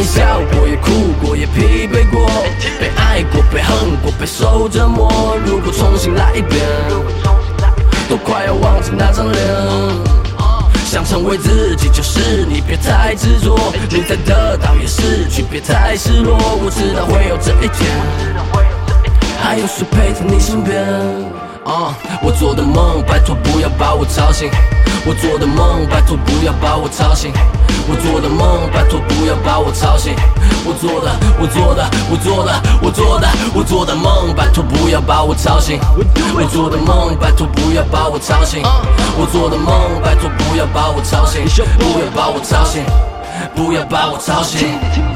笑过，也哭过，也疲惫过，被爱过，被恨过，被受折磨。如果重新来一遍，都快要忘记那张脸。想成为自己就是你，别太执着。你在得到也失去，别太失落。我知道会有这一天，还有谁陪在你身边？我做的梦，拜托不要把我吵醒。我做的梦，拜托不要把我吵醒。我做的梦，拜托不要把我吵醒。我做的梦，拜托不要把我吵醒。我做的梦，拜托不要把我吵醒。我做的梦，拜托不要把我吵醒。不要把我吵醒，不要把我吵醒。